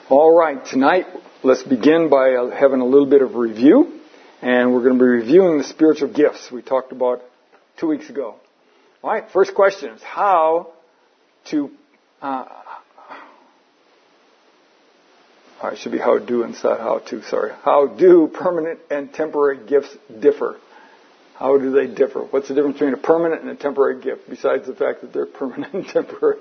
All right, tonight let's begin by having a little bit of review, and we're going to be reviewing the spiritual gifts we talked about 2 weeks ago. All right, first question is how do permanent and temporary gifts differ? How do they differ? What's the difference between a permanent and a temporary gift, besides the fact that they're permanent and temporary?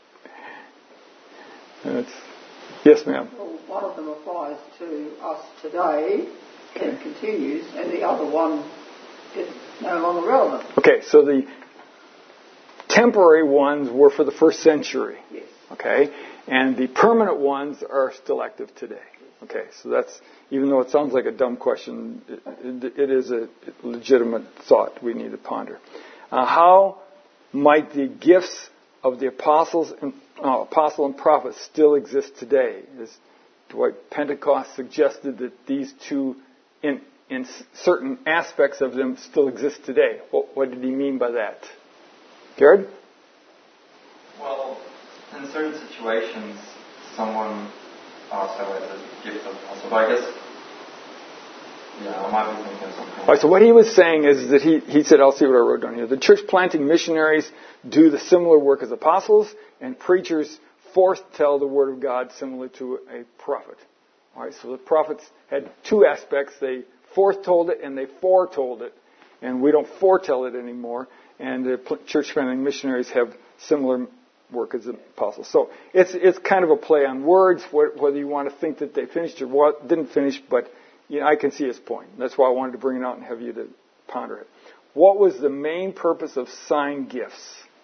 Yes, ma'am. Well, one of them applies to us today and continues, and the other one is no longer relevant. Okay, so the temporary ones were for the first century. Yes. Okay, and the permanent ones are still active today. Okay, so that's, even though it sounds like a dumb question, it is a legitimate thought we need to ponder. How might the gifts of the apostle and prophet still exist today? As Dwight Pentecost suggested that these two, in certain aspects of them, still exist today. What did he mean by that? Garrett? Well, in certain situations, someone also has a gift of apostle. But I guess, I might be thinking of something. All right, so what he was saying is that he said, I'll see what I wrote down here. The church planting missionaries do the similar work as apostles, and preachers foretell the word of God similar to a prophet. All right, so the prophets had two aspects. They foretold it and they foretold it. And we don't foretell it anymore. And the church planting missionaries have similar work as the apostles. So it's kind of a play on words, whether you want to think that they finished or didn't finish, but I can see his point. That's why I wanted to bring it out and have you to ponder it. What was the main purpose of sign gifts?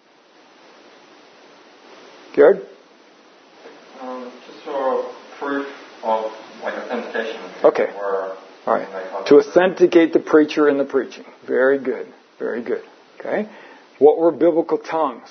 Garrett? Just for proof of authentication. Okay. All right. To authenticate the preacher and the preaching. Very good. Very good. Okay. What were biblical tongues?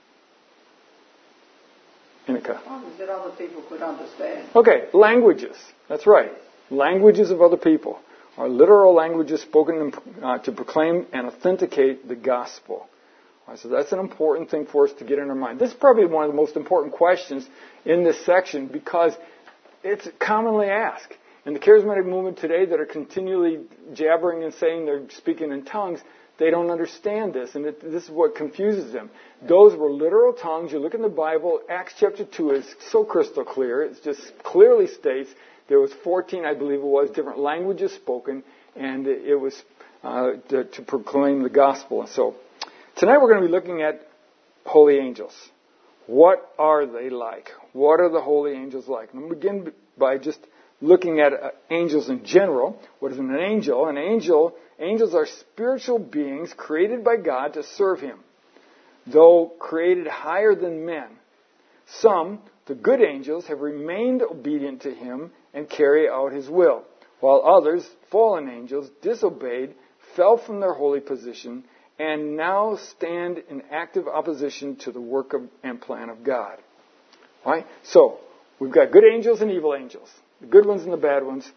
Inika. Tongues that other people could understand. Okay. Languages. That's right. Languages of other people are literal languages spoken to proclaim and authenticate the gospel. Right, so that's an important thing for us to get in our mind. This is probably one of the most important questions in this section because it's commonly asked. In the charismatic movement today that are continually jabbering and saying they're speaking in tongues, they don't understand this, and this is what confuses them. Those were literal tongues. You look in the Bible, Acts chapter 2 is so crystal clear. It just clearly states there was 14, I believe it was, different languages spoken, and it was to proclaim the gospel. And so tonight we're going to be looking at holy angels. What are they like? What are the holy angels like? And we'll begin by just looking at angels in general. What is an angel? Angels are spiritual beings created by God to serve Him, though created higher than men. Some, the good angels, have remained obedient to Him and carry out His will, while others, fallen angels, disobeyed, fell from their holy position, and now stand in active opposition to the work and plan of God. All right? So, we've got good angels and evil angels. The good ones and the bad ones.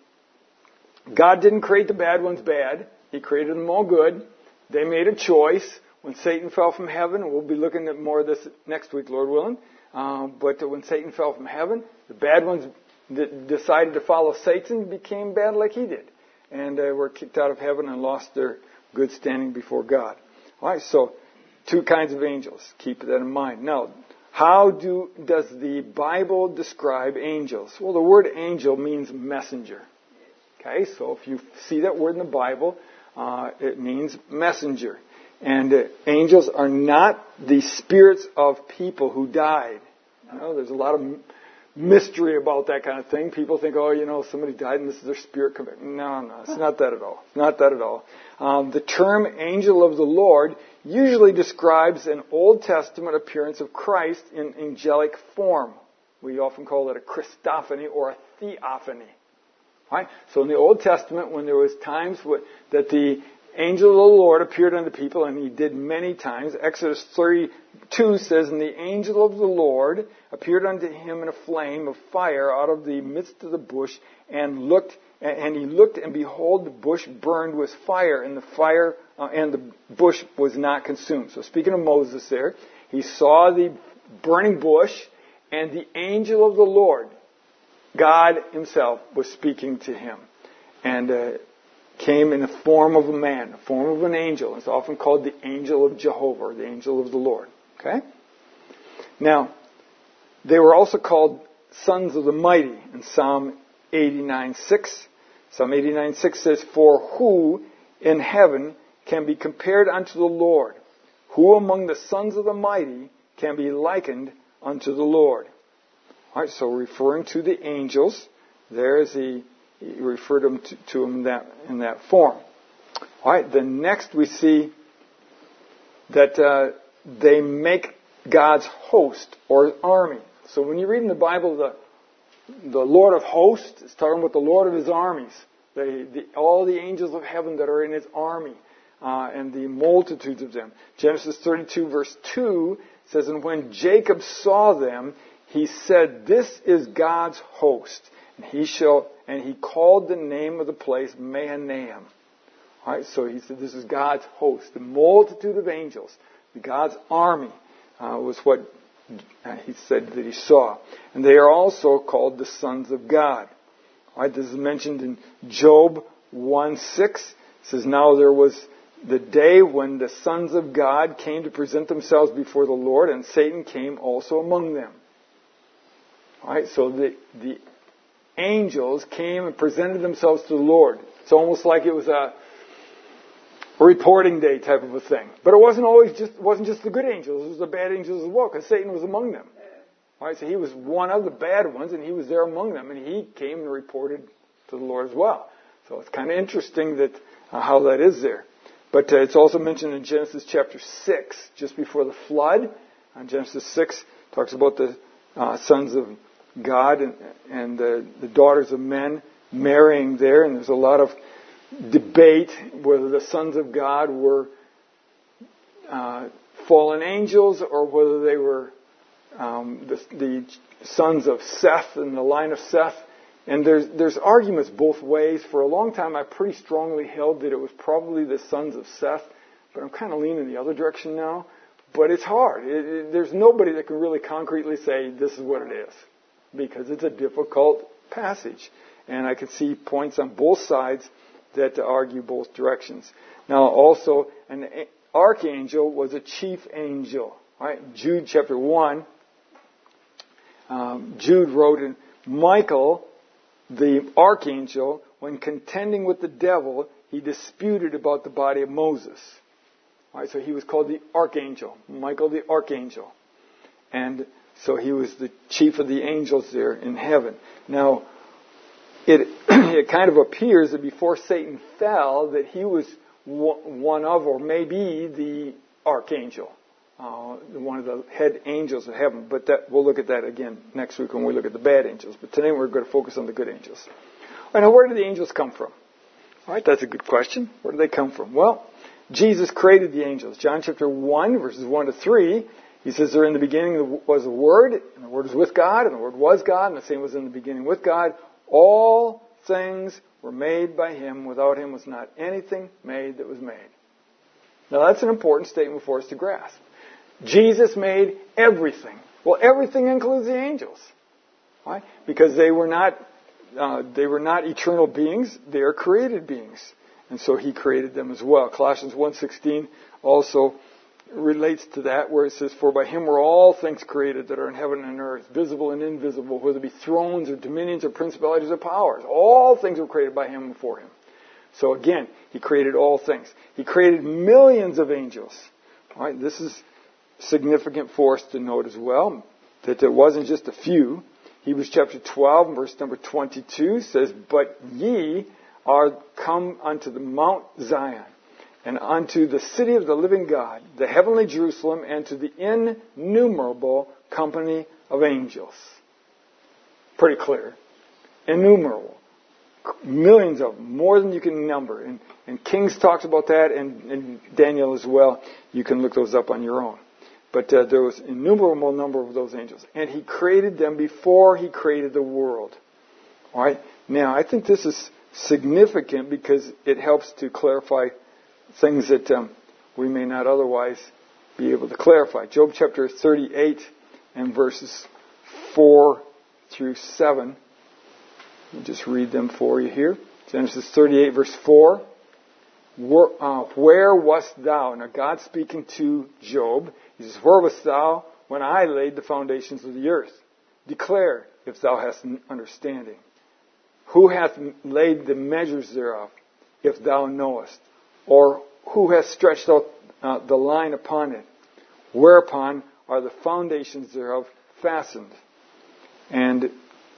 God didn't create the bad ones bad. He created them all good. They made a choice when Satan fell from heaven. And we'll be looking at more of this next week, Lord willing. But when Satan fell from heaven, the bad ones that decided to follow Satan became bad like he did. And were kicked out of heaven and lost their good standing before God. All right, so two kinds of angels. Keep that in mind. Now, how does the Bible describe angels? Well, the word angel means messenger. Okay, so if you see that word in the Bible, it means messenger. And angels are not the spirits of people who died. There's a lot of mystery about that kind of thing. People think, somebody died and this is their spirit coming. No, it's not that at all. It's not that at all. The term angel of the Lord usually describes an Old Testament appearance of Christ in angelic form. We often call it a Christophany or a theophany. Right? So in the Old Testament, when there was times that the angel of the Lord appeared unto people, and He did many times. Exodus 32 says, and the angel of the Lord appeared unto him in a flame of fire out of the midst of the bush, and he looked, and behold, the bush burned with fire, and the bush was not consumed. So speaking of Moses there, he saw the burning bush, and the angel of the Lord God himself was speaking to him. And came in the form of a man, the form of an angel. It's often called the angel of Jehovah, or the angel of the Lord. Okay? Now, they were also called sons of the mighty in Psalm 89:6. Psalm 89:6 says, "For who in heaven can be compared unto the Lord? Who among the sons of the mighty can be likened unto the Lord?" All right, so referring to the angels, there is he referred them to him in that form. All right, then next we see that they make God's host or army. So when you read in the Bible the Lord of hosts, it's talking about the Lord of his armies. All the angels of heaven that are in his army, and the multitudes of them. Genesis 32 verse 2 says, "And when Jacob saw them, he said, 'This is God's host.' And he called the name of the place Mahanaim." All right, so he said, this is God's host, the multitude of angels, God's army was what he said that he saw. And they are also called the sons of God. All right, this is mentioned in Job 1:6. It says, "Now there was the day when the sons of God came to present themselves before the Lord, and Satan came also among them." All right, so the angels came and presented themselves to the Lord. It's almost like it was a reporting day type of a thing. But it wasn't just the good angels, it was the bad angels as well, because Satan was among them. All right, so he was one of the bad ones, and he was there among them, and he came and reported to the Lord as well. So it's kind of interesting that how that is there. But it's also mentioned in Genesis chapter 6, just before the flood. Genesis 6 talks about the sons of God and the daughters of men marrying there, and there's a lot of debate whether the sons of God were fallen angels or whether they were the sons of Seth and the line of Seth. And there's arguments both ways. For a long time, I pretty strongly held that it was probably the sons of Seth, but I'm kind of leaning the other direction now. But it's hard. There's nobody that can really concretely say this is what it is, because it's a difficult passage. And I can see points on both sides that argue both directions. Now, also, an archangel was a chief angel. Right? Jude chapter 1, Jude wrote, in Michael, the archangel, when contending with the devil, he disputed about the body of Moses. All right, so he was called the archangel, Michael the archangel. And so he was the chief of the angels there in heaven. Now, it kind of appears that before Satan fell, that he was one of, or maybe the archangel, one of the head angels of heaven. But we'll look at that again next week when we look at the bad angels. But today we're going to focus on the good angels. All right, now where do the angels come from? All right, that's a good question. Where do they come from? Well, Jesus created the angels. John chapter 1, verses 1 to 3, he says, "There in the beginning was the Word, and the Word was with God, and the Word was God, and the same was in the beginning with God. All things were made by Him. Without Him was not anything made that was made." Now that's an important statement for us to grasp. Jesus made everything. Well, everything includes the angels. Right? Because they were not eternal beings, they are created beings. And so He created them as well. Colossians 1:16 also relates to that, where it says, "For by Him were all things created that are in heaven and earth, visible and invisible, whether it be thrones or dominions or principalities or powers. All things were created by Him and for Him." So again, He created all things. He created millions of angels. All right, this is significant for us to note as well, that there wasn't just a few. Hebrews chapter 12, verse number 22 says, "But ye are come unto the Mount Zion, and unto the city of the living God, the heavenly Jerusalem, and to the innumerable company of angels." Pretty clear. Innumerable. Millions of them, more than you can number. And Kings talks about that, and Daniel as well. You can look those up on your own. But there was an innumerable number of those angels. And He created them before He created the world. All right? Now, I think this is significant because it helps to clarify things that we may not otherwise be able to clarify. Job chapter 38 and verses 4 through 7 Let me just read them for you here. Genesis 38, verse 4. Where wast thou? Now God speaking to Job. He says, where wast thou when I laid the foundations of the earth? Declare, if thou hast understanding. Who hath laid the measures thereof, if thou knowest? Or who hath stretched out the line upon it? Whereupon are the foundations thereof fastened? And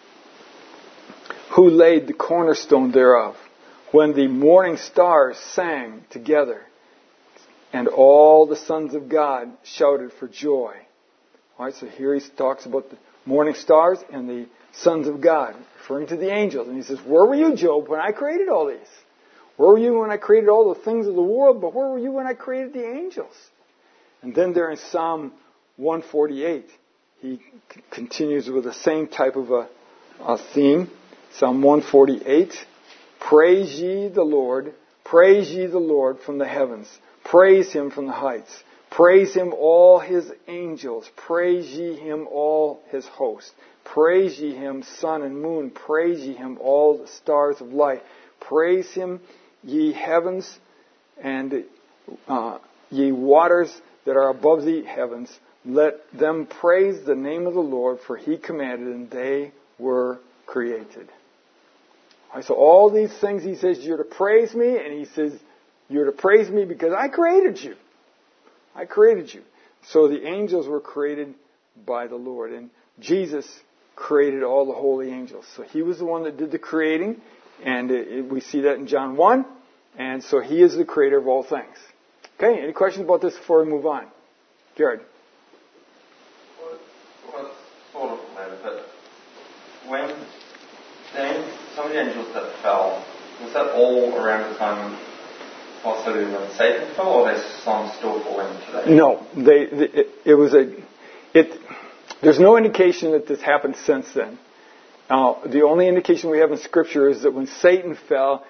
who laid the cornerstone thereof? When the morning stars sang together, and all the sons of God shouted for joy. All right, so here he talks about the morning stars and the sons of God, referring to the angels. And he says, where were you, Job, when I created all these? Where were you when I created all the things of the world? But where were you when I created the angels? And then there in Psalm 148, he continues with the same type of a theme. Psalm 148. Praise ye the Lord from the heavens. Praise him from the heights. Praise him all his angels. Praise ye him all his hosts. Praise ye him sun and moon. Praise ye him all the stars of light. Praise him ye heavens and ye waters that are above the heavens. Let them praise the name of the Lord, for he commanded and they were created. So all these things, he says, you're to praise me, and he says, you're to praise me because I created you. I created you. So the angels were created by the Lord, and Jesus created all the holy angels. So he was the one that did the creating, and we see that in John 1, and so he is the creator of all things. Okay, any questions about this before we move on? Jared? Well, sort of related, but when some of the angels that fell, was that all around the time also when Satan fell, or there's some still falling today? No, there's no indication that this happened since then. The only indication we have in Scripture is that when Satan fell,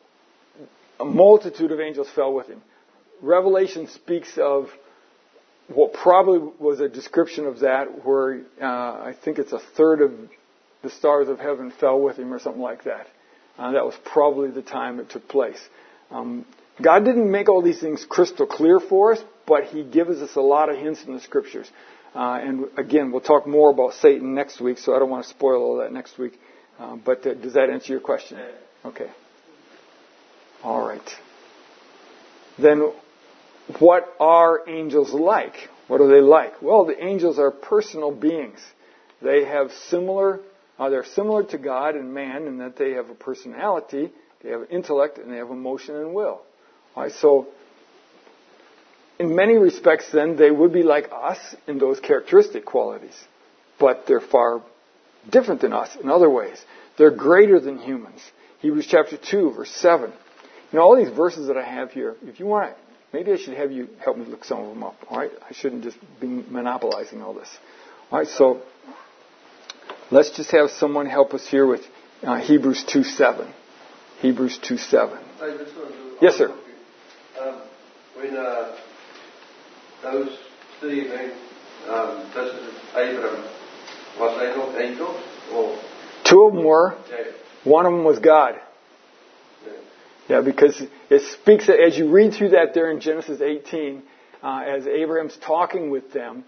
a multitude of angels fell with him. Revelation speaks of what probably was a description of that, where I think it's a third of the stars of heaven fell with him or something like that. That was probably the time it took place. God didn't make all these things crystal clear for us, but he gives us a lot of hints in the Scriptures. And again, we'll talk more about Satan next week, so I don't want to spoil all that next week. But does that answer your question? Okay. All right. Then what are angels like? What are they like? Well, the angels are personal beings. They have they're similar to God and man in that they have a personality, they have intellect, and they have emotion and will. All right, so in many respects, then, they would be like us in those characteristic qualities. But they're far different than us in other ways. They're greater than humans. Hebrews chapter 2, verse 7. You know, all these verses that I have here, if you want to, maybe I should have you help me look some of them up. All right? I shouldn't just be monopolizing all this. All right, so let's just have someone help us here with Hebrews 2:7. Hebrews 2:7. Yes, sir. When those three men, versus Abraham, was they not angels? Or? Two of them were. Yeah. One of them was God. Yeah, because it speaks, as you read through that there in Genesis 18, as Abraham's talking with them,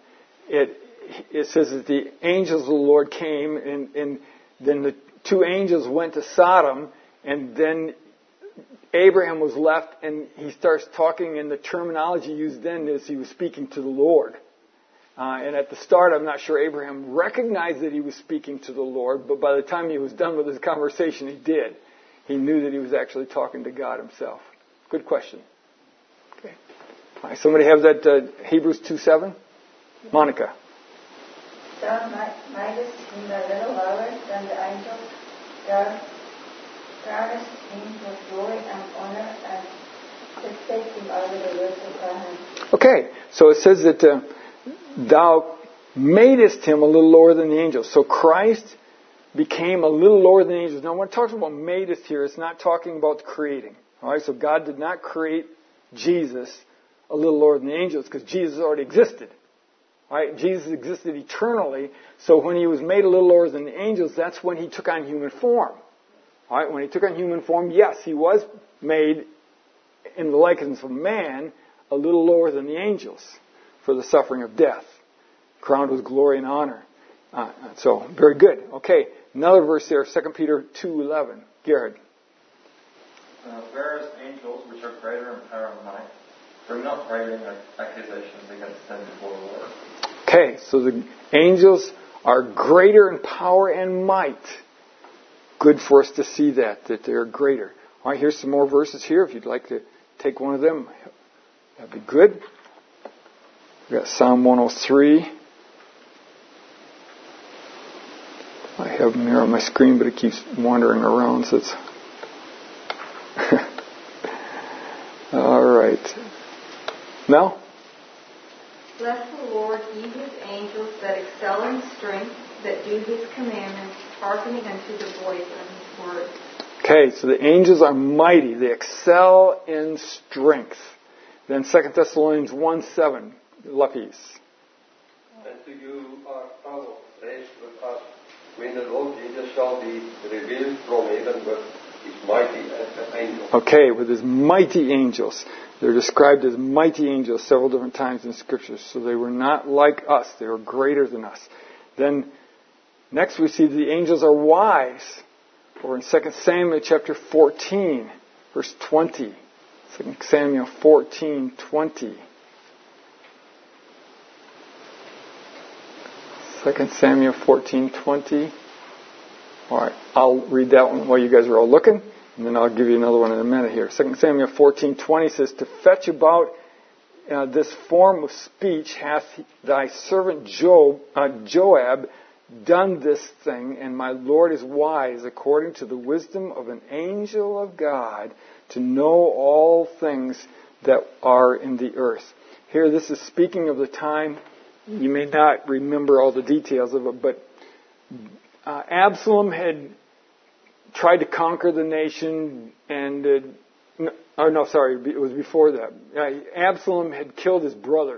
it says that the angels of the Lord came, and then the two angels went to Sodom, and then Abraham was left, and he starts talking, and the terminology used then is he was speaking to the Lord. And at the start, I'm not sure Abraham recognized that he was speaking to the Lord, but by the time he was done with his conversation, he did. He knew that he was actually talking to God himself. Good question. Okay. All right, somebody have that Hebrews 2:7? Monica. Thou mightest him a little lower than the angels. Thou crownest him with glory and honor, and didst him over the works of thy hands. Okay, so it says that thou madest him a little lower than the angels. So Christ became a little lower than the angels. Now, when it talks about madest here, it's not talking about creating. All right, so God did not create Jesus a little lower than the angels because Jesus already existed. All right, Jesus existed eternally. So when he was made a little lower than the angels, that's when he took on human form. All right, when he took on human form, yes, he was made in the likeness of man, a little lower than the angels for the suffering of death, crowned with glory and honor. So, very good. Okay, another verse there, 2 Peter 2:11. Garrett. Whereas angels, which are greater in power and might, bring not writing accusations against them before the Lord. Okay, so the angels are greater in power and might. Good for us to see that they're greater. All right, here's some more verses here. If you'd like to take one of them, that'd be good. We've got Psalm 103. I have them here on my screen, but it keeps wandering around, so it's... All right. Mel? Bless the Lord, ye his angels that excel in strength, that do his commandments, hearkening unto the voice of his word. Okay, so the angels are mighty. They excel in strength. Then 2 Thessalonians 1:7, Lapis. And to you our power rests with us when the Lord Jesus shall be revealed from heaven with his mighty angels. Okay, with his mighty angels. They're described as mighty angels several different times in Scripture. So they were not like us. They were greater than us. Then next we see the angels are wise. Or in 2 Samuel chapter 14, verse 20. 2 Samuel 14:20. 2 Samuel 14:20. All right, I'll read that one while you guys are all looking, and then I'll give you another one in a minute here. 2 Samuel 14:20 says, "To fetch about this form of speech hath thy servant Joab done this thing, and my Lord is wise according to the wisdom of an angel of God to know all things that are in the earth." Here, this is speaking of the time. You may not remember all the details of it, but Absalom had tried to conquer the nation, and it was before that. Absalom had killed his brother,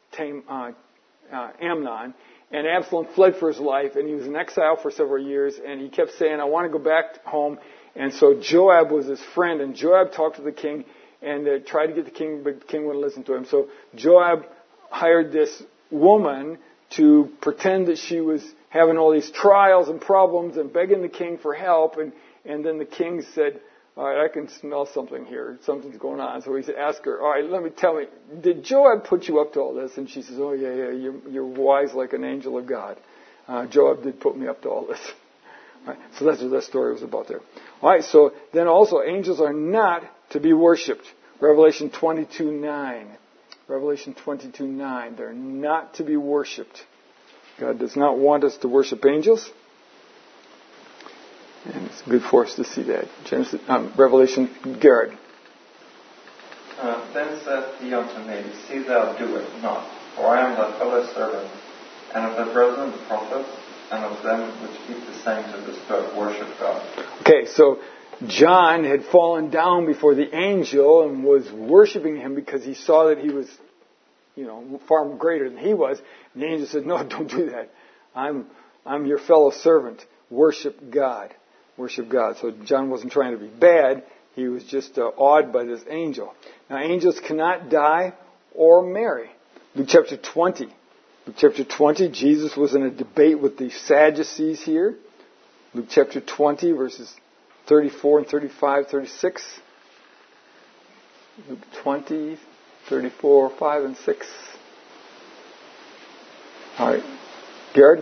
Amnon, and Absalom fled for his life, and he was in exile for several years, and he kept saying, "I want to go back home." And so Joab was his friend, and Joab talked to the king and tried to get the king, but the king wouldn't listen to him. So Joab hired this woman to pretend that she was having all these trials and problems and begging the king for help. And then the king said, "All right, I can smell something here. Something's going on." So he said, "Ask her, all right, tell me, did Joab put you up to all this?" And she says, "Oh, yeah, you're wise like an angel of God. Joab did put me up to all this." All right, so that's what that story was about there. All right, so then also, angels are not to be worshipped. Revelation 22:9. Revelation 22:9. They're not to be worshipped. God does not want us to worship angels. And it's good for us to see that. Revelation, Garrett. Then said he unto me, See thou do it not, for I am thy fellow servant, and of the brethren the prophets, and of them which keep the sayings of this book, worship God. Okay, so John had fallen down before the angel and was worshiping him because he saw that he was, far greater than he was. And the angel said, "No, don't do that. I'm your fellow servant. Worship God. Worship God." So John wasn't trying to be bad. He was just awed by this angel. Now, angels cannot die or marry. Luke chapter 20. Luke chapter 20, Jesus was in a debate with the Sadducees here. Luke chapter 20, verses 34 and 35, 36. Luke 20, 34, 5, and 6. All right. Garrett?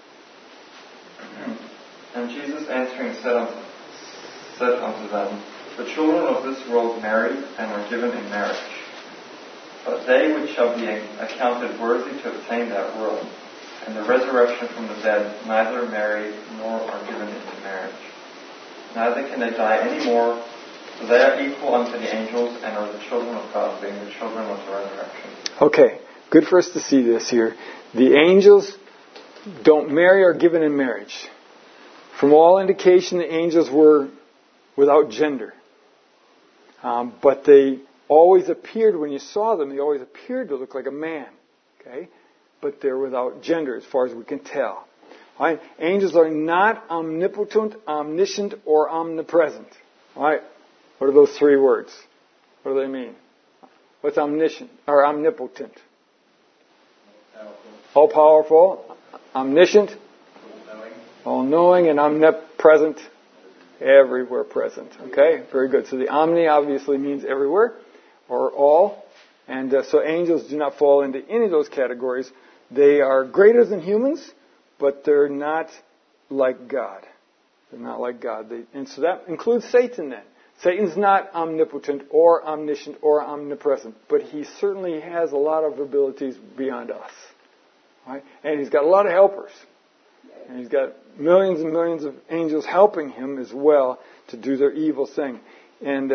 And Jesus answering said unto them, The children of this world marry and are given in marriage. But they which shall be accounted worthy to obtain that world, and the resurrection from the dead, neither marry nor are given into marriage. Neither can they die any more, for they are equal unto the angels and are the children of God, being the children of the resurrection. Okay, good for us to see this here. The angels don't marry or given in marriage. From all indication, the angels were without gender. But they always appeared, when you saw them, they always appeared to look like a man. Okay? But they're without gender as far as we can tell. Right? Angels are not omnipotent, omniscient, or omnipresent. Right? What are those three words? What do they mean? What's omniscient or omnipotent? All powerful, omniscient, all knowing, and omnipresent, everywhere present. Okay, very good. So the omni obviously means everywhere or all, and so angels do not fall into any of those categories. They are greater than humans, but they're not like God. They're not like God. And so that includes Satan then. Satan's not omnipotent or omniscient or omnipresent, but he certainly has a lot of abilities beyond us. Right? And he's got a lot of helpers. And he's got millions and millions of angels helping him as well to do their evil thing. And,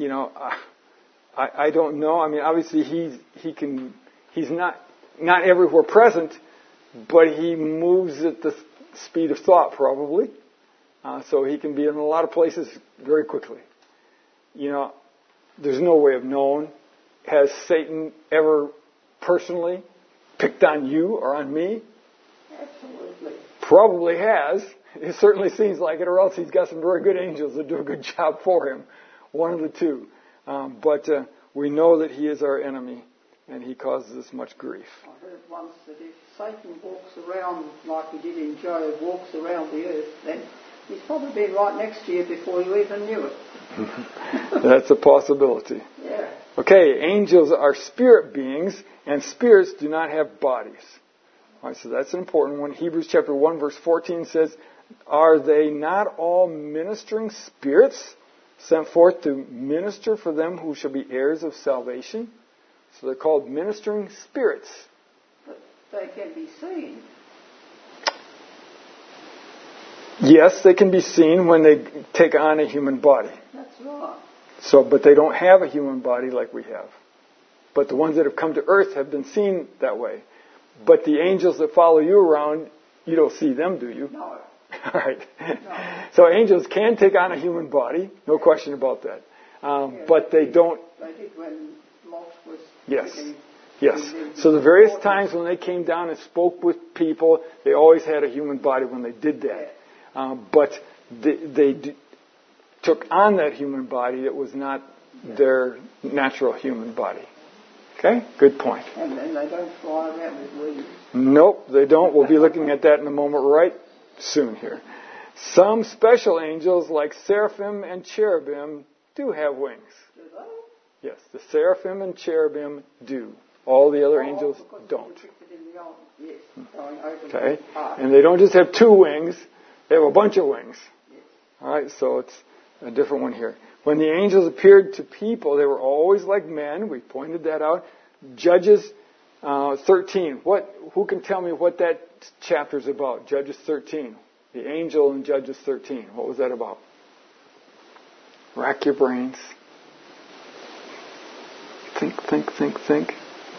I don't know. I mean, obviously he's not everywhere present, but he moves at the speed of thought probably. So he can be in a lot of places very quickly. There's no way of knowing. Has Satan ever personally picked on you or on me? Absolutely. Probably has. It certainly seems like it, or else he's got some very good angels that do a good job for him. One of the two. But we know that he is our enemy, and he causes us much grief. I heard once that if Satan walks around like he did in Job, walks around the earth, then he's probably been right next to you before you even knew it. That's a possibility. Yeah. Okay, angels are spirit beings, and spirits do not have bodies. All right, so that's an important one. Hebrews chapter 1 verse 14 says, "Are they not all ministering spirits sent forth to minister for them who shall be heirs of salvation?" So they're called ministering spirits. But they can be seen. Yes, they can be seen when they take on a human body. That's right. But they don't have a human body like we have. But the ones that have come to earth have been seen that way. But the angels that follow you around, you don't see them, do you? No. All right. No. So angels can take on a human body, no question about that. But they don't. They did when Lot was. Yes. Yes. So the various times when they came down and spoke with people, they always had a human body when they did that. But they took on that human body that was not their natural human body. Okay? Good point. And then they don't fly around with wings. Nope, they don't. We'll be looking at that in a moment right soon here. Some special angels, like seraphim and cherubim, do have wings. Do they? Yes, the seraphim and cherubim do. All the other angels don't. Okay? And they don't just have two wings, they have a bunch of wings. All right, so it's a different one here. When the angels appeared to people, they were always like men. We pointed that out. Judges 13. Who can tell me what that chapter is about? Judges 13. The angel in Judges 13. What was that about? Rack your brains. Think.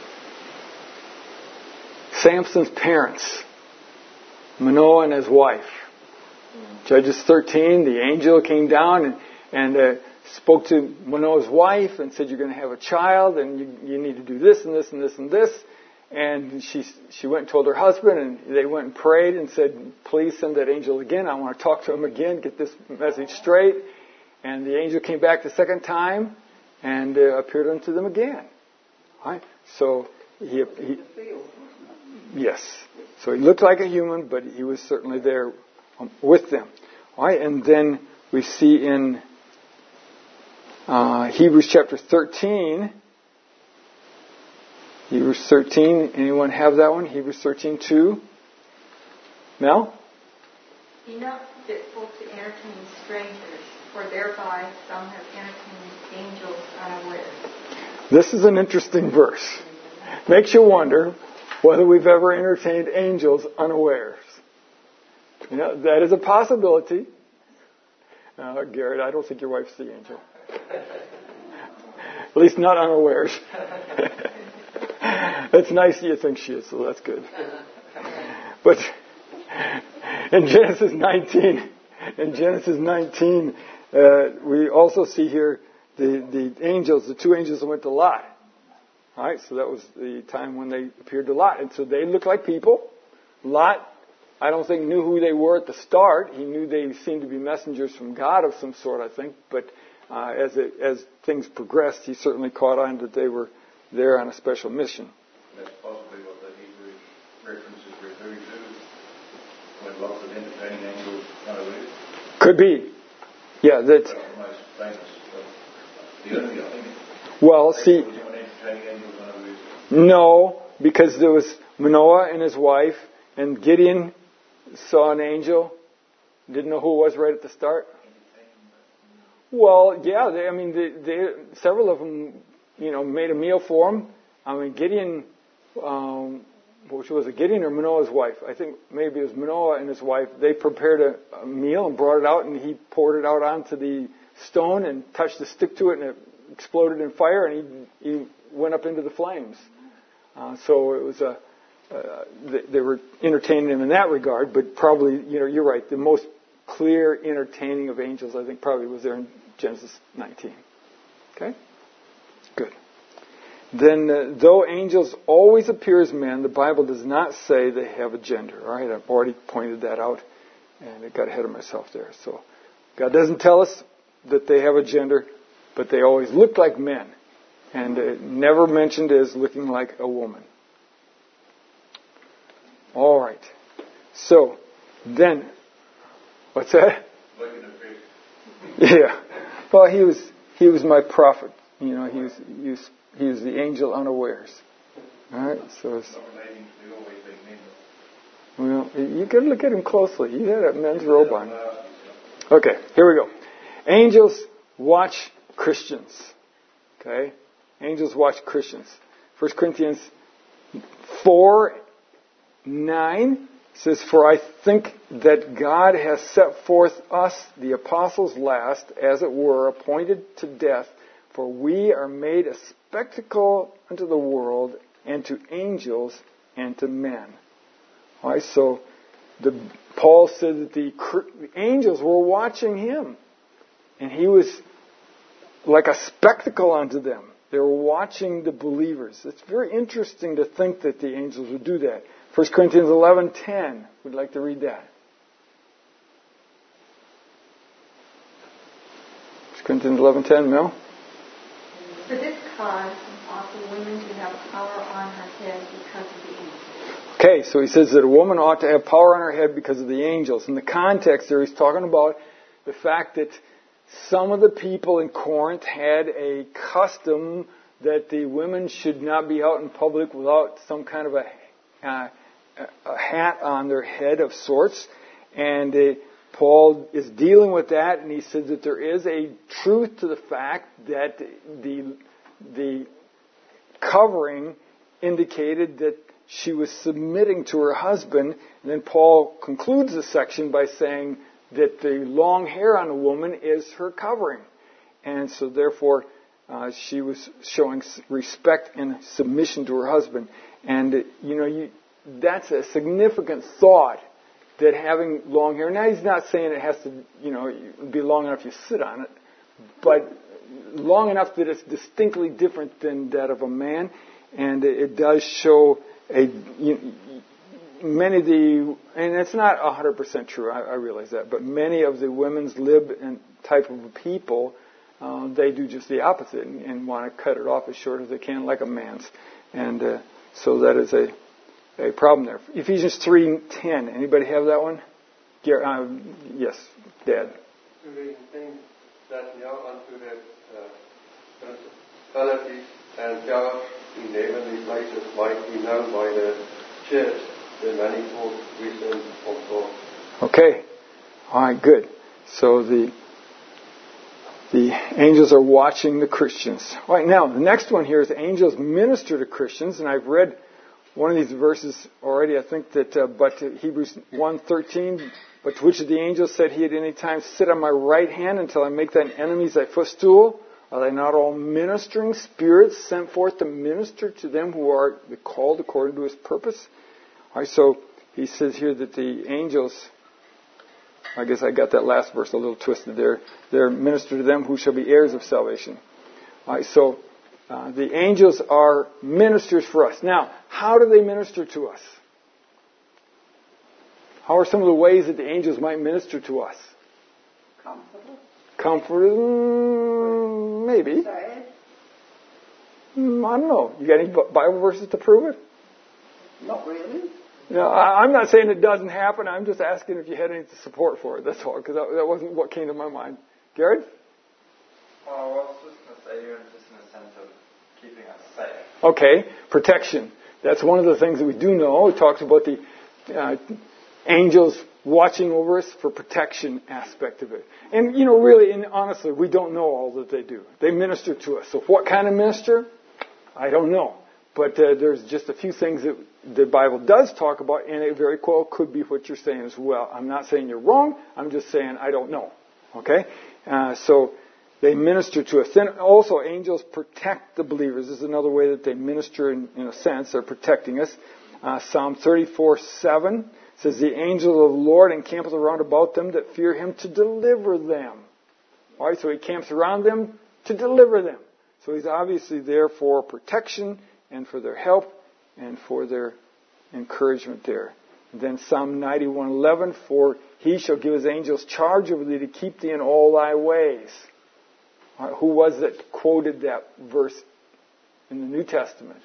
Samson's parents. Manoah and his wife. Judges 13, the angel came down and spoke to Manoah's wife and said, "You're going to have a child, and you need to do this and this and this and this." And she went and told her husband, and they went and prayed and said, "Please send that angel again. I want to talk to him again, get this message straight." And the angel came back the second time and appeared unto them again. All right? So he yes. So he looked like a human, but he was certainly there with them. All right? And then we see in Hebrews chapter 13. Hebrews 13. Anyone have that one? Hebrews 13:2. Mel? Be not fitful to entertain strangers, for thereby some have entertained angels unawares. This is an interesting verse. Makes you wonder whether we've ever entertained angels unawares. You know, that is a possibility. Garrett, I don't think your wife's the angel. At least not unawares. That's nice you think she is, so that's good. But in Genesis 19, we also see here the angels, the two angels that went to Lot. All right, so that was the time when they appeared to Lot. And so they looked like people. Lot I don't think knew who they were at the start. He knew they seemed to be messengers from God of some sort, I think. But as things progressed, he certainly caught on that they were there on a special mission. That's possibly what the Hebrew references refer to, when lots of entertaining angels unawares. Could be. Yeah, that's... The most famous. The only, I think. Well, see... Entertaining angels unawares. No, because there was Manoah and his wife, and Gideon saw an angel. Didn't know who it was right at the start. Well, yeah, they several of them, made a meal for him. I mean, Gideon, which was it, Gideon or Manoah's wife? I think maybe it was Manoah and his wife. They prepared a meal and brought it out, and he poured it out onto the stone and touched a stick to it, and it exploded in fire, and he went up into the flames. So it was they were entertaining him in that regard, but probably, you're right. The most clear entertaining of angels, I think, probably was there in Genesis 19. Okay? Good. Then, though angels always appear as men, the Bible does not say they have a gender. All right? I've already pointed that out, and I got ahead of myself there. So, God doesn't tell us that they have a gender, but they always look like men, and never mentioned as looking like a woman. All right. So, then, what's that? Yeah. Well, he was my prophet. He was the angel unawares. All right. So, well, you got to look at him closely. He had a men's robe on. Okay. Here we go. Angels watch Christians. Okay. Angels watch Christians. 1 Corinthians 4:9 says, "For I think that God has set forth us, the apostles last, as it were, appointed to death, for we are made a spectacle unto the world, and to angels, and to men." All right, so Paul said that the angels were watching him, and he was like a spectacle unto them. They were watching the believers. It's very interesting to think that the angels would do that. 1 Corinthians 11:10. We'd like to read that. 1 Corinthians 11:10, Mel? For this cause, also women should have power on her head because of the angels. Okay, so he says that a woman ought to have power on her head because of the angels. In the context there, he's talking about the fact that some of the people in Corinth had a custom that the women should not be out in public without some kind of a hat on their head of sorts. And Paul is dealing with that, and he says that there is a truth to the fact that the covering indicated that she was submitting to her husband. And then Paul concludes the section by saying that the long hair on a woman is her covering. And so therefore, she was showing respect and submission to her husband. And, that's a significant thought, that having long hair. Now, he's not saying it has to, be long enough you sit on it, but long enough that it's distinctly different than that of a man. And it does show many of the, and it's not 100% true, I realize that, but many of the women's lib and type of people, they do just the opposite and want to cut it off as short as they can, like a man's. And so that is a problem there. Ephesians 3:10. Anybody have that one? Yes, Dad. Doing things that now unto the principalities and powers in heavenly places might be known by the church, the manifold wisdom of God. Okay. All right, good. So the angels are watching the Christians. All right, now, the next one here is angels minister to Christians, and I've read one of these verses already. I think that, but Hebrews 1:13, but to which of the angels said he at any time, sit on my right hand until I make thine enemies thy footstool? Are they not all ministering spirits sent forth to minister to them who are called according to his purpose? All right, so he says here that the angels, I guess I got that last verse a little twisted there. They're minister to them who shall be heirs of salvation. All right, so the angels are ministers for us. Now, how do they minister to us? How are some of the ways that the angels might minister to us? Comfort, maybe. Sad. I don't know. You got any Bible verses to prove it? Not really. No, I'm not saying it doesn't happen. I'm just asking if you had any support for it. That's all, because that wasn't what came to my mind. Garrett? Oh, I was just going to say, even just in the sense of keeping us safe. Okay, protection. That's one of the things that we do know. It talks about the angels watching over us for protection aspect of it. And, really and honestly, we don't know all that they do. They minister to us. So what kind of minister? I don't know. But there's just a few things that the Bible does talk about, and it very well could be what you're saying as well. I'm not saying you're wrong. I'm just saying I don't know. Okay? So they minister to us. Then also angels protect the believers. This is another way that they minister in a sense. They're protecting us. Psalm 34:7 says, the angel of the Lord encampeth around about them that fear him to deliver them. All right, so he camps around them to deliver them. So he's obviously there for protection and for their help and for their encouragement there. And then Psalm 91:11, for he shall give his angels charge over thee to keep thee in all thy ways. All right, who was that quoted that verse in the New Testament?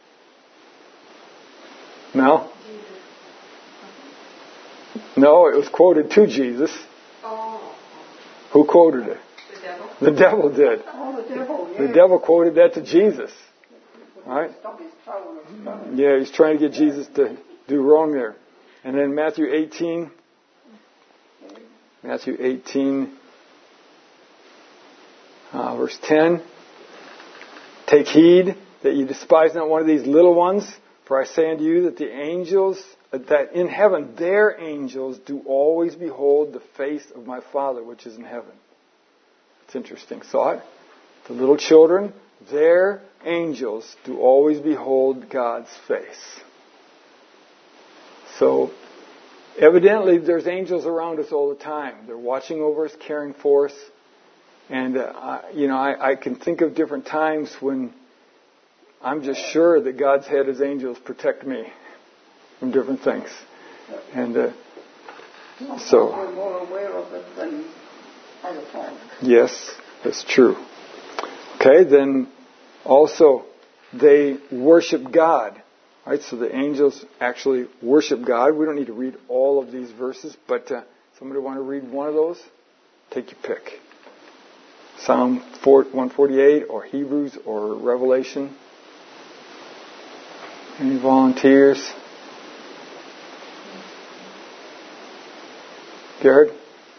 Mel? No, it was quoted to Jesus. Oh. Who quoted it? The devil? The devil did. Oh, the devil, yeah. The devil quoted that to Jesus. All right? Stop his toe and stone. Yeah, he's trying to get Jesus to do wrong there. And then Matthew 18, verse 10. Take heed that you despise not one of these little ones, for I say unto you that the angels, that in heaven their angels do always behold the face of my Father which is in heaven. It's an interesting thought. The little children, their angels do always behold God's face. So, evidently there's angels around us all the time. They're watching over us, caring for us. And, I can think of different times when I'm just sure that God's had His angels protect me from different things. And so... We're more aware of it than other times. Yes, that's true. Okay, then also they worship God. Right, so the angels actually worship God. We don't need to read all of these verses, but somebody want to read one of those? Take your pick. Psalm 148 or Hebrews or Revelation. Any volunteers? Garrett?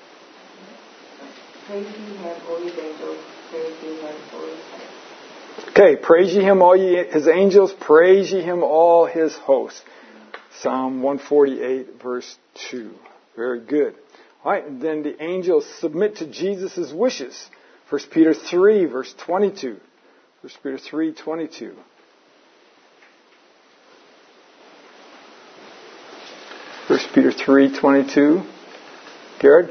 Praise ye him, all his angels, praise ye him, all his hosts. Okay, praise ye him, all ye his angels, praise ye him, all his hosts. Psalm 148, verse 2. Very good. All right, and then the angels submit to Jesus' wishes. 1 Peter 3, verse 22. 1 Peter 3, 22. First Peter 3:22. Garrett?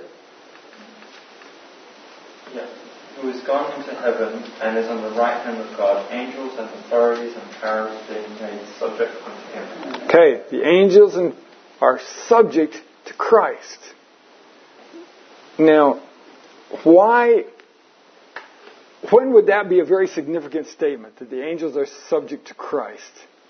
Yes. Who is gone into heaven and is on the right hand of God, angels and authorities and powers being made subject unto him. Okay, the angels are subject to Christ. Now, when would that be a very significant statement, that the angels are subject to Christ?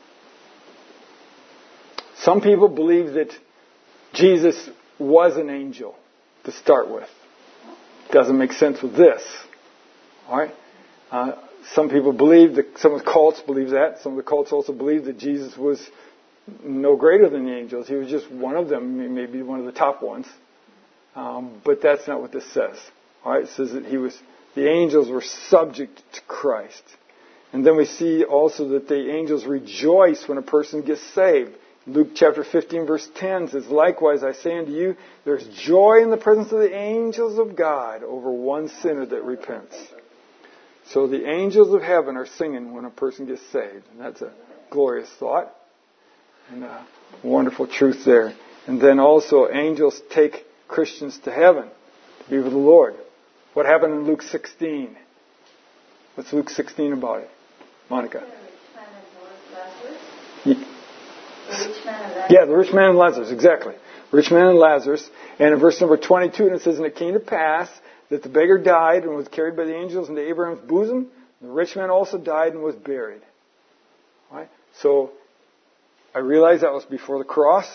Some people believe that Jesus was an angel to start with. Doesn't make sense with this. All right? Some people believe that, some of the cults believe that. Some of the cults also believe that Jesus was no greater than the angels. He was just one of them, maybe one of the top ones. But that's not what this says. All right? It says that the angels were subject to Christ. And then we see also that the angels rejoice when a person gets saved. Luke chapter 15 verse 10 says, likewise I say unto you, there's joy in the presence of the angels of God over one sinner that repents. So the angels of heaven are singing when a person gets saved. And that's a glorious thought. And a wonderful truth there. And then also angels take Christians to heaven to be with the Lord. What happened in Luke 16? What's Luke 16 about it? Monica. The rich man and Lord Lazarus. The rich man and Lazarus. Yeah, the rich man and Lazarus, exactly. Rich man and Lazarus. And in verse number 22, it says, "And it came to pass that the beggar died and was carried by the angels into Abraham's bosom. The rich man also died and was buried." All right? So, I realize that was before the cross.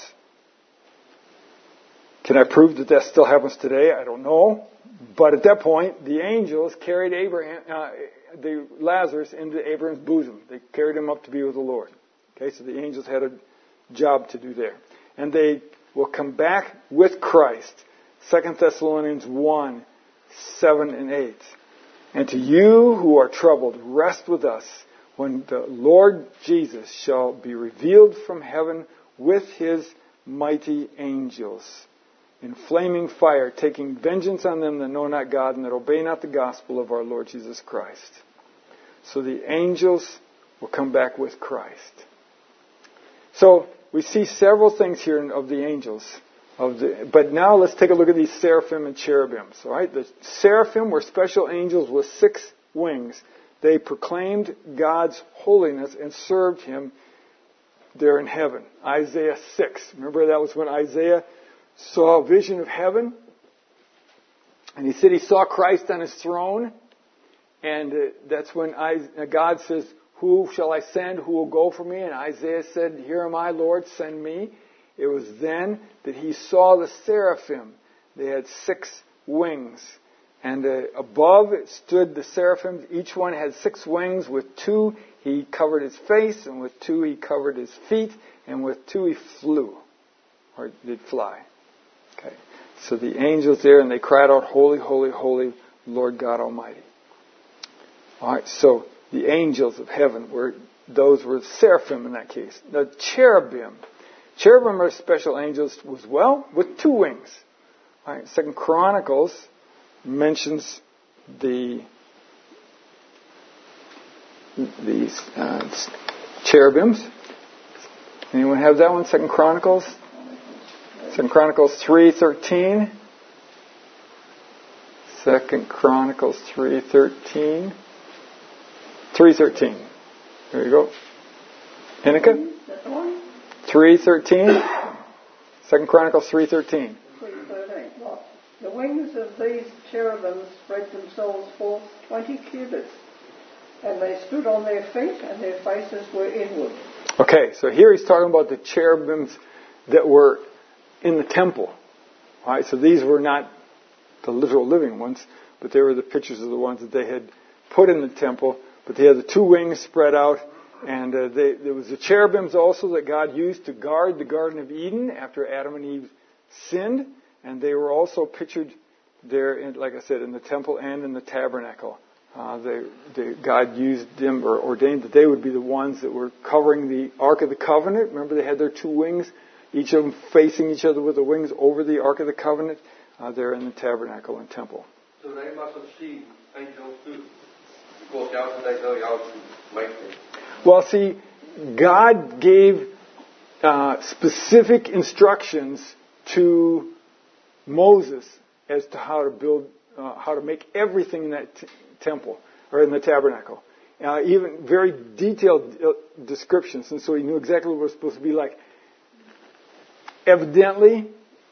Can I prove that that still happens today? I don't know. But at that point, the angels carried the Lazarus into Abraham's bosom. They carried him up to be with the Lord. Okay, so the angels had a job to do there. And they will come back with Christ. 2 Thessalonians 1, 7 and 8. "And to you who are troubled, rest with us when the Lord Jesus shall be revealed from heaven with his mighty angels, in flaming fire, taking vengeance on them that know not God and that obey not the gospel of our Lord Jesus Christ." So the angels will come back with Christ. So we see several things here of the angels. But now let's take a look at these seraphim and cherubims. All right, the seraphim were special angels with 6 wings. They proclaimed God's holiness and served Him there in heaven. Isaiah 6. Remember, that was when Isaiah saw a vision of heaven, and he said he saw Christ on his throne, and that's when God says, "Who shall I send? Who will go for me?" And Isaiah said, "Here am I, Lord, send me." It was then that he saw the seraphim. They had 6 wings, and above it stood the seraphim. Each one had 6 wings. With 2 he covered his face, and with 2 he covered his feet, and with 2 he flew, or did fly. Okay, so the angels there, and they cried out, "Holy, holy, holy, Lord God Almighty." All right, so the angels of heaven were seraphim in that case. The cherubim are special angels as well, with 2 wings. All right, 2 Chronicles mentions these cherubims. Anyone have that one? 2 Chronicles? 2 Chronicles 3:13. 2 Chronicles 3:13. 3:13. There you go. Hinnika? 3:13. 2 Chronicles 3:13. 3:13. Well, the wings of these cherubims spread themselves forth 20 cubits, and they stood on their feet, and their faces were inward. Okay, so here he's talking about the cherubims that were in the temple. All right, so these were not the literal living ones, but they were the pictures of the ones that they had put in the temple. But they had the 2 wings spread out, and there was the cherubims also that God used to guard the Garden of Eden after Adam and Eve sinned, and they were also pictured there, like I said, in the temple and in the tabernacle. God used them, or ordained that they would be the ones that were covering the Ark of the Covenant. Remember, they had their 2 wings, each of them facing each other with the wings over the Ark of the Covenant, there in the tabernacle and temple. So they must have seen angels too, because how can they know how to make them? Well, see, God gave specific instructions to Moses as to how to build, how to make everything in that temple, or in the tabernacle. Even very detailed descriptions, and so he knew exactly what it was supposed to be like. Evidently,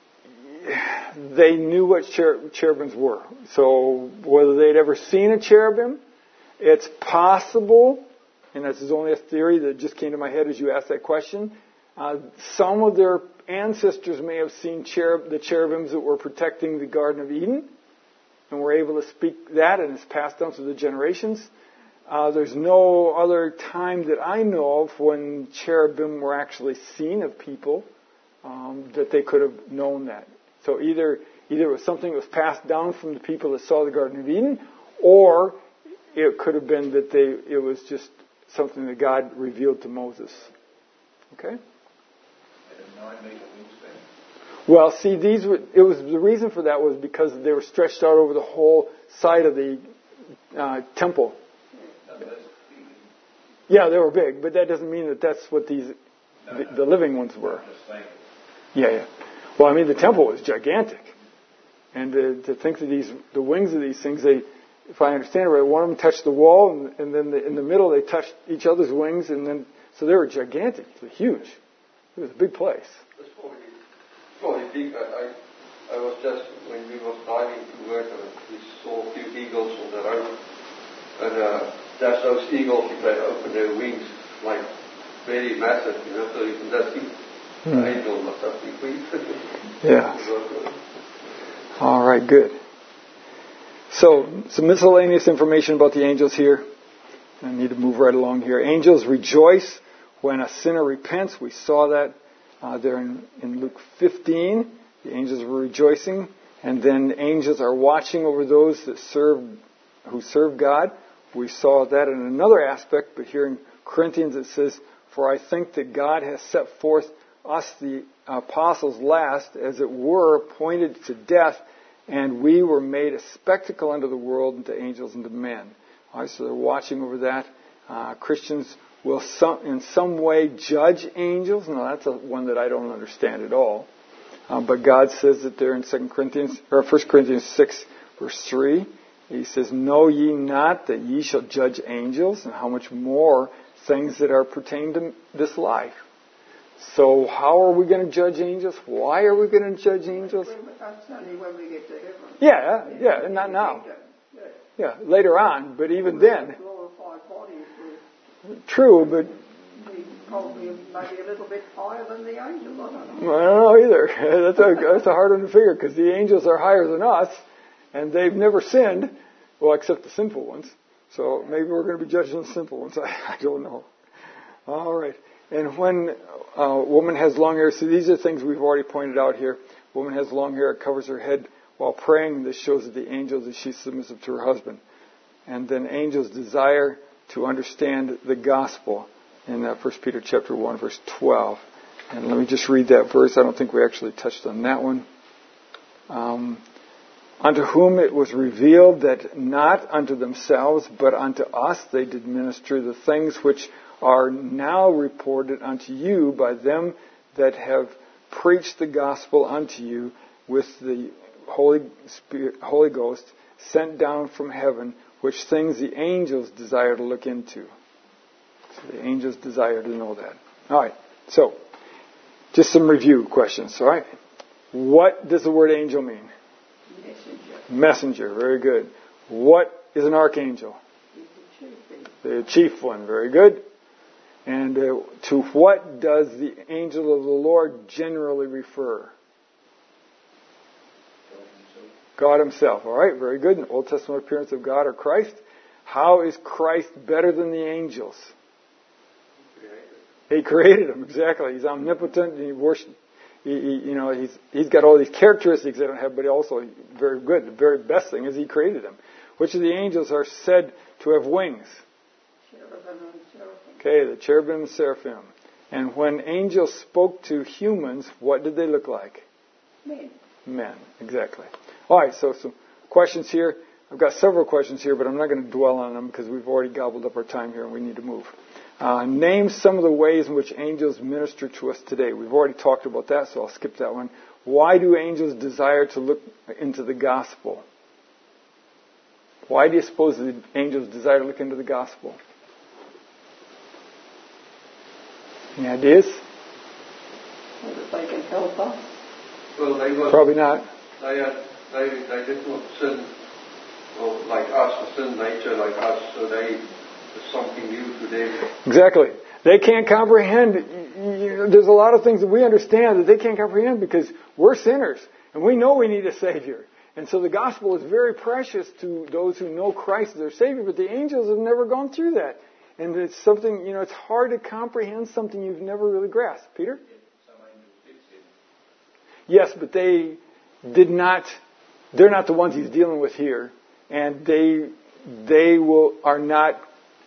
they knew what cherubims were. So whether they'd ever seen a cherubim, it's possible, and this is only a theory that just came to my head as you asked that question. Some of their ancestors may have seen the cherubims that were protecting the Garden of Eden, and were able to speak that, and it's passed down through the generations. There's no other time that I know of when cherubim were actually seen of people that they could have known that. So either it was something that was passed down from the people that saw the Garden of Eden, or it could have been that it was just something that God revealed to Moses. Okay? Well, see, the reason for that was because they were stretched out over the whole side of the temple. Yeah, they were big, but that doesn't mean that that's what the living ones were. Yeah. Well, I mean, the temple was gigantic, and to think that the wings of these things, if I understand it right, one of them touched the wall, and then in the middle they touched each other's wings, and then so they were gigantic, huge. It was a big place. It's probably big. I was just, when we was driving to work, we saw a few eagles on the road. And that's those eagles, if they open their wings, like very massive, so you can just see the angel must have big wings. Yeah. All right, good. So, some miscellaneous information about the angels here. I need to move right along here. Angels rejoice when a sinner repents. We saw that there in Luke 15. The angels were rejoicing. And then angels are watching over those who serve God. We saw that in another aspect, but here in Corinthians it says, "For I think that God has set forth us, the apostles, last, as it were, appointed to death, and we were made a spectacle unto the world, and to angels, and to men." All right, so they're watching over that. Christians will in some way judge angels. Now that's one that I don't understand at all. But God says that there in 1 Corinthians 6, verse 3, He says, "Know ye not that ye shall judge angels, and how much more things that are pertaining to this life?" So how are we going to judge angels? Why are we going to judge angels? That's only when we get to heaven. Yeah, not now. Yeah, later on, but even then. Glorified bodies. True, but Probably maybe a little bit higher than the angels. I don't know. I don't know either. That's a hard one to figure, because the angels are higher than us, and they've never sinned, well, except the sinful ones. So maybe we're going to be judging the sinful ones. I don't know. All right. And when a woman has long hair, so these are things we've already pointed out here. Woman has long hair, it covers her head while praying. This shows that the angels that she's submissive to her husband. And then angels desire to understand the gospel in 1 Peter chapter 1, verse 12. And let me just read that verse. I don't think we actually touched on that one. "Unto whom it was revealed that not unto themselves, but unto us they did minister the things which are now reported unto you by them that have preached the gospel unto you with the Holy Ghost sent down from heaven, which things the angels desire to look into." So the angels desire to know that. All right. So, just some review questions. All right. What does the word angel mean? Messenger. Very good. What is an archangel? The chief one. Very good. And to what does the angel of the Lord generally refer? God Himself. All right. Very good. An Old Testament appearance of God or Christ. How is Christ better than the angels? He created them, exactly. He's omnipotent, and he's got all these characteristics they don't have, but also very good. The very best thing is He created them. Which of the angels are said to have wings? Cherubim and seraphim. Okay, the cherubim and seraphim. And when angels spoke to humans, what did they look like? Men, exactly. All right, so some questions here. I've got several questions here, but I'm not going to dwell on them because we've already gobbled up our time here and we need to move. Name some of the ways in which angels minister to us today. We've already talked about that, so I'll skip that one. Why do angels desire to look into the gospel? Why do you suppose the angels desire to look into the gospel? Any ideas? So that they can help us. Well, Probably not. They did not sin, well, like us, a sin nature like us, so it's something new to them. Exactly. They can't comprehend. There's a lot of things that we understand that they can't comprehend because we're sinners and we know we need a Savior. And so the gospel is very precious to those who know Christ as their Savior, but the angels have never gone through that. And it's something, it's hard to comprehend something you've never really grasped. Peter? Yes, but they did not, they're not the ones He's dealing with here. And they are not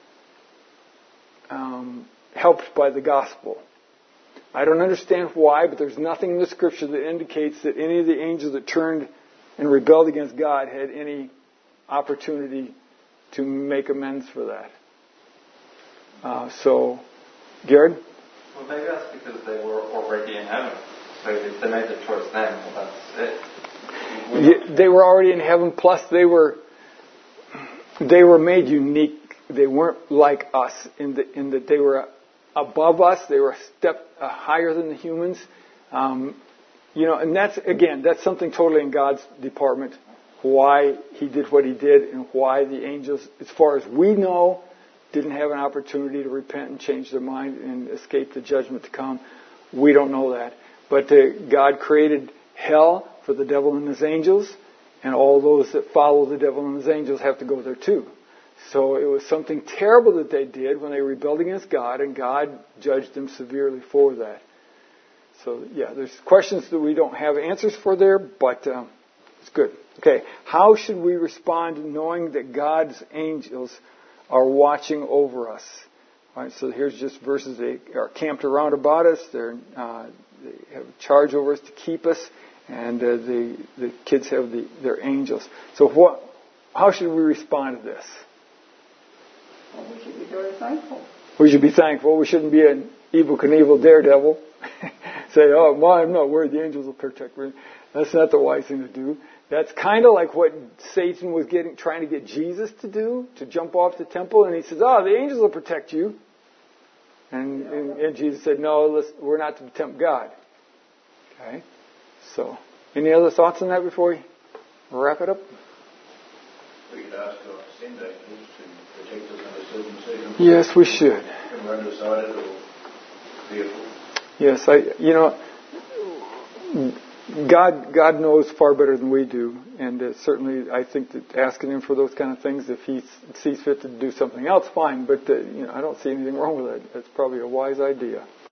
helped by the gospel. I don't understand why, but there's nothing in the scripture that indicates that any of the angels that turned and rebelled against God had any opportunity to make amends for that. So, Garrett? Well, maybe that's because they were already in heaven. So if they made the choice then, well, that's it. They were already in heaven, plus they were made unique. They weren't like us in that they were above us. They were a step higher than the humans. And that's something totally in God's department, why He did what He did and why the angels, as far as we know, didn't have an opportunity to repent and change their mind and escape the judgment to come. We don't know that. But God created hell for the devil and his angels, and all those that follow the devil and his angels have to go there too. So it was something terrible that they did when they rebelled against God, and God judged them severely for that. So, there's questions that we don't have answers for there, but it's good. Okay, how should we respond knowing that God's angels are watching over us? All right, so here's just verses. They are camped around about us. They have charge over us to keep us, and the kids have their angels. So how should we respond to this? Well, we should be very thankful. We should be thankful. We shouldn't be an Evel Knievel daredevil. Say, oh, well, I'm not worried. The angels will protect me. That's not the wise thing to do. That's kind of like what Satan was trying to get Jesus to do, to jump off the temple. And he says, the angels will protect you. And Jesus said, no, we're not to tempt God. Okay? So, any other thoughts on that before we wrap it up? We could ask God to send angels to protect us under certain circumstances. Yes, we should. When we're undecided or fearful. Yes, God knows far better than we do, and certainly I think that asking Him for those kind of things, if He sees fit to do something else, fine. But I don't see anything wrong with that. That's probably a wise idea.